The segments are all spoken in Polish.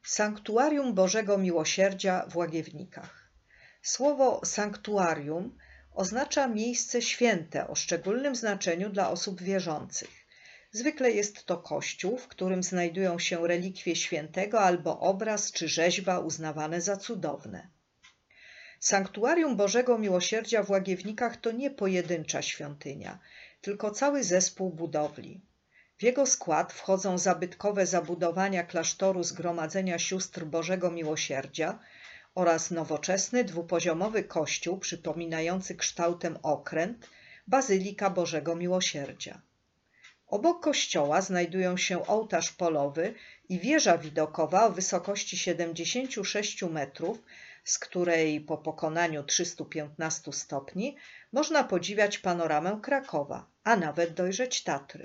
Sanktuarium Bożego Miłosierdzia w Łagiewnikach. Słowo sanktuarium oznacza miejsce święte o szczególnym znaczeniu dla osób wierzących. Zwykle jest to kościół, w którym znajdują się relikwie świętego albo obraz czy rzeźba uznawane za cudowne. Sanktuarium Bożego Miłosierdzia w Łagiewnikach to nie pojedyncza świątynia, tylko cały zespół budowli. W jego skład wchodzą zabytkowe zabudowania klasztoru Zgromadzenia Sióstr Bożego Miłosierdzia oraz nowoczesny dwupoziomowy kościół przypominający kształtem okręt Bazylika Bożego Miłosierdzia. Obok kościoła znajdują się ołtarz polowy i wieża widokowa o wysokości 76 metrów, z której po pokonaniu 315 stopni można podziwiać panoramę Krakowa, a nawet dojrzeć Tatry.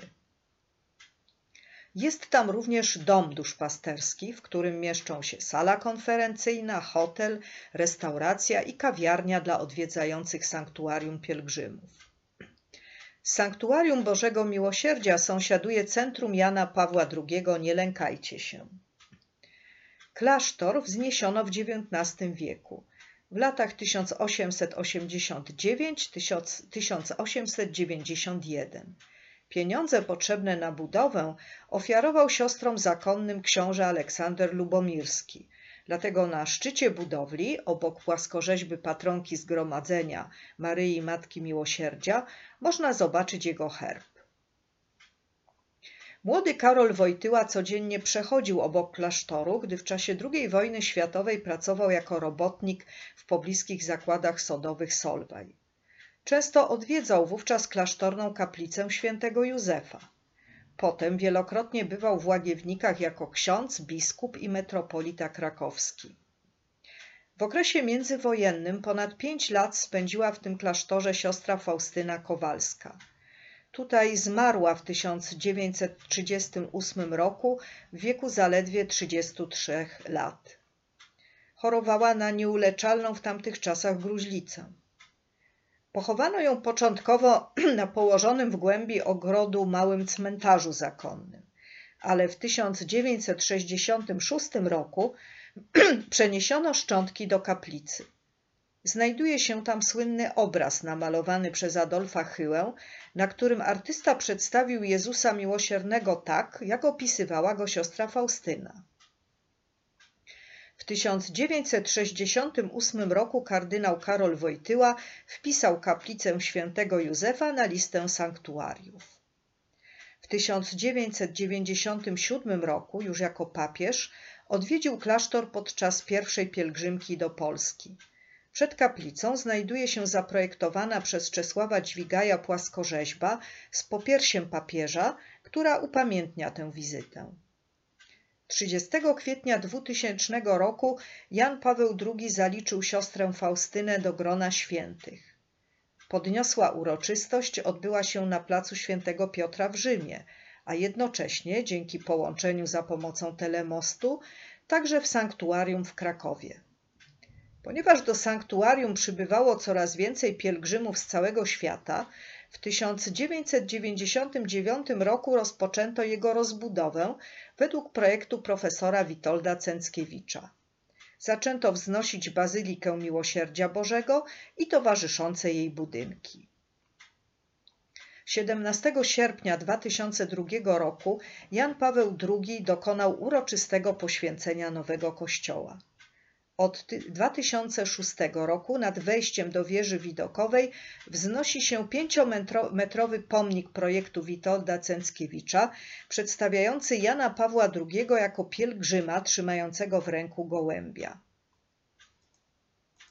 Jest tam również dom duszpasterski, w którym mieszczą się sala konferencyjna, hotel, restauracja i kawiarnia dla odwiedzających sanktuarium pielgrzymów. Z Sanktuarium Bożego Miłosierdzia sąsiaduje centrum Jana Pawła II Nie lękajcie się. Klasztor wzniesiono w XIX wieku, w latach 1889–1891. Pieniądze potrzebne na budowę ofiarował siostrom zakonnym książę Aleksander Lubomirski. Dlatego na szczycie budowli, obok płaskorzeźby patronki Zgromadzenia Maryi Matki Miłosierdzia, można zobaczyć jego herb. Młody Karol Wojtyła codziennie przechodził obok klasztoru, gdy w czasie II wojny światowej pracował jako robotnik w pobliskich zakładach sodowych Solwaj. Często odwiedzał wówczas klasztorną kaplicę świętego Józefa. Potem wielokrotnie bywał w Łagiewnikach jako ksiądz, biskup i metropolita krakowski. W okresie międzywojennym ponad 5 lat spędziła w tym klasztorze siostra Faustyna Kowalska. Tutaj zmarła w 1938 roku w wieku zaledwie 33 lat. Chorowała na nieuleczalną w tamtych czasach gruźlicę. Pochowano ją początkowo na położonym w głębi ogrodu małym cmentarzu zakonnym, ale w 1966 roku przeniesiono szczątki do kaplicy. Znajduje się tam słynny obraz namalowany przez Adolfa Hyłę, na którym artysta przedstawił Jezusa Miłosiernego tak, jak opisywała go siostra Faustyna. W 1968 roku kardynał Karol Wojtyła wpisał kaplicę świętego Józefa na listę sanktuariów. W 1997 roku, już jako papież, odwiedził klasztor podczas pierwszej pielgrzymki do Polski. Przed kaplicą znajduje się zaprojektowana przez Czesława Dźwigaja płaskorzeźba z popiersiem papieża, która upamiętnia tę wizytę. 30 kwietnia 2000 roku Jan Paweł II zaliczył siostrę Faustynę do grona świętych. Podniosła uroczystość odbyła się na placu Świętego Piotra w Rzymie, a jednocześnie, dzięki połączeniu za pomocą telemostu, także w sanktuarium w Krakowie. Ponieważ do sanktuarium przybywało coraz więcej pielgrzymów z całego świata, w 1999 roku rozpoczęto jego rozbudowę według projektu profesora Witolda Cęckiewicza. Zaczęto wznosić Bazylikę Miłosierdzia Bożego i towarzyszące jej budynki. 17 sierpnia 2002 roku Jan Paweł II dokonał uroczystego poświęcenia nowego kościoła. Od 2006 roku nad wejściem do wieży widokowej wznosi się 5-metrowy pomnik projektu Witolda Cęckiewicza, przedstawiający Jana Pawła II jako pielgrzyma trzymającego w ręku gołębia.